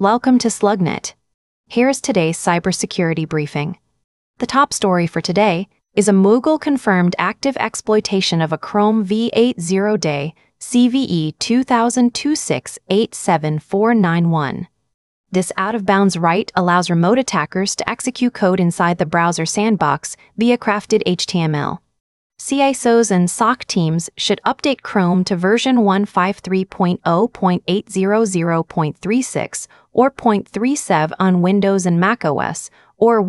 Welcome to SlugNet. Here's today's cybersecurity briefing. The top story for today is a Moogle-confirmed active exploitation of a Chrome v80 day CVE 2000-26-87491. This out-of-bounds write allows remote attackers to execute code inside the browser sandbox via crafted HTML. CISOs and SOC teams should update Chrome to version 153.0.800.36 or .37 on Windows and macOS, or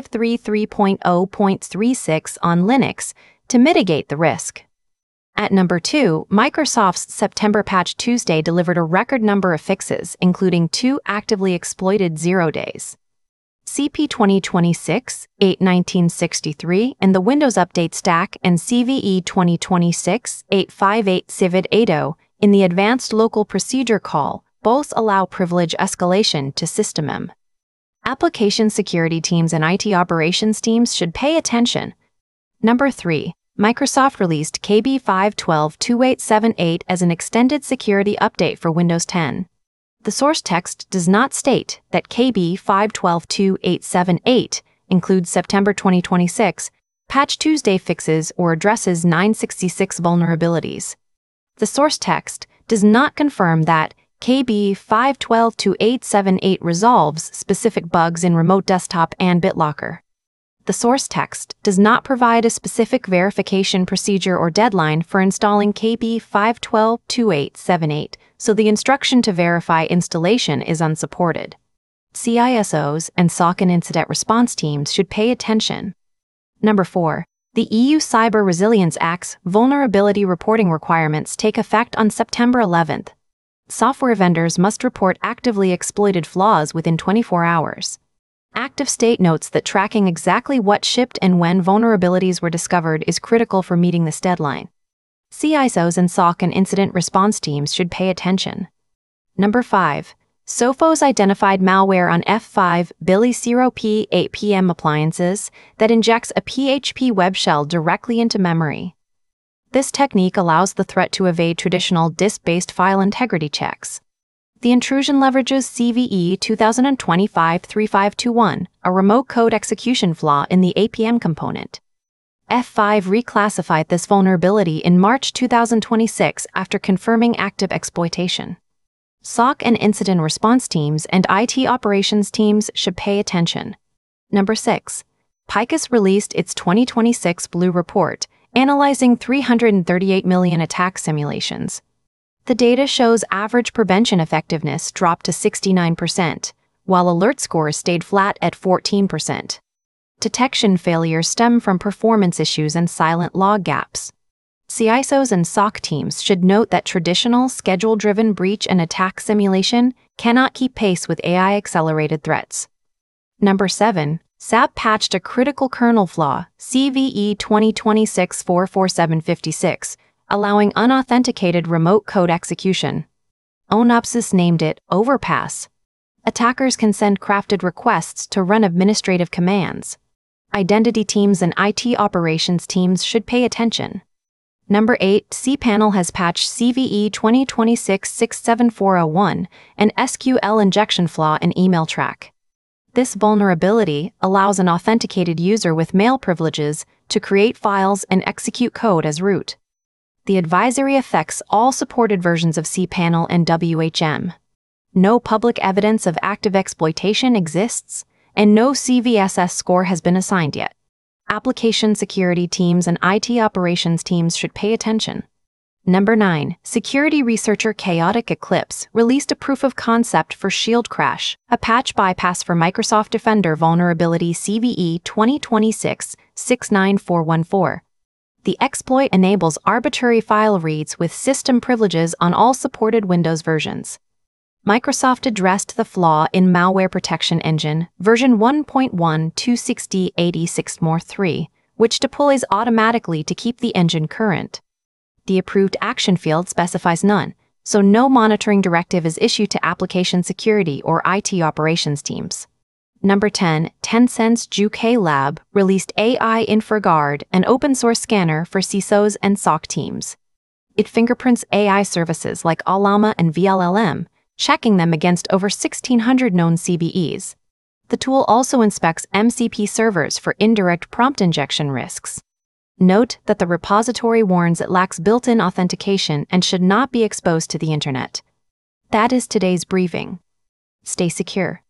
1533.0.36 on Linux to mitigate the risk. At number 2, Microsoft's September Patch Tuesday delivered a record number of fixes, including 2 actively exploited 0 days. CP 2026-81963 and the Windows Update Stack and CVE 2026-858 Civid 80 in the Advanced Local Procedure Call both allow privilege escalation to system. Application security teams and IT operations teams should pay attention. Number 3. Microsoft released KB 512-2878 as an extended security update for Windows 10. The source text does not state that KB 512-2878 includes September 2026 Patch Tuesday fixes or addresses 966 vulnerabilities. The source text does not confirm that KB 512-2878 resolves specific bugs in Remote Desktop and BitLocker. The source text does not provide a specific verification procedure or deadline for installing KB 512-2878, so the instruction to verify installation is unsupported. CISOs and SOC and incident response teams should pay attention. Number 4. The EU Cyber Resilience Act's vulnerability reporting requirements take effect on September 11th. Software vendors must report actively exploited flaws within 24 hours. ActiveState notes that tracking exactly what shipped and when vulnerabilities were discovered is critical for meeting this deadline. CISOs and SOC and incident response teams should pay attention. Number 5. Sophos identified malware on F5 Billy 0P 8PM appliances that injects a PHP web shell directly into memory. This technique allows the threat to evade traditional disk-based file integrity checks. The intrusion leverages CVE 2025-3521, a remote code execution flaw in the APM component. F5 reclassified this vulnerability in March 2026 after confirming active exploitation. SOC and incident response teams and IT operations teams should pay attention. Number 6. Picus released its 2026 Blue Report, analyzing 338 million attack simulations. The data shows average prevention effectiveness dropped to 69%, while alert scores stayed flat at 14%. Detection failures stem from performance issues and silent log gaps. CISOs and SOC teams should note that traditional schedule-driven breach and attack simulation cannot keep pace with AI-accelerated threats. Number 7. SAP patched a critical kernel flaw, CVE 2026-44756, allowing unauthenticated remote code execution. Onopsys named it Overpass. Attackers can send crafted requests to run administrative commands. Identity teams and IT operations teams should pay attention. Number 8. cPanel has patched CVE 2026-67401, an SQL injection flaw in email track. This vulnerability allows an authenticated user with mail privileges to create files and execute code as root. The advisory affects all supported versions of cPanel and WHM. No public evidence of active exploitation exists, and no CVSS score has been assigned yet. Application security teams and IT operations teams should pay attention. Number 9. Security researcher Chaotic Eclipse released a proof of concept for Shield Crash, a patch bypass for Microsoft Defender vulnerability CVE 2026-69414. The exploit enables arbitrary file reads with system privileges on all supported Windows versions. Microsoft addressed the flaw in Malware Protection Engine version 1.1.260.86.3, which deploys automatically to keep the engine current. The approved action field specifies none, so no monitoring directive is issued to application security or IT operations teams. Number 10, Tencent's Juke Lab released AI InfraGuard, an open-source scanner for CISOs and SOC teams. It fingerprints AI services like Allama and VLLM, checking them against over 1,600 known CVEs. The tool also inspects MCP servers for indirect prompt injection risks. Note that the repository warns it lacks built-in authentication and should not be exposed to the internet. That is today's briefing. Stay secure.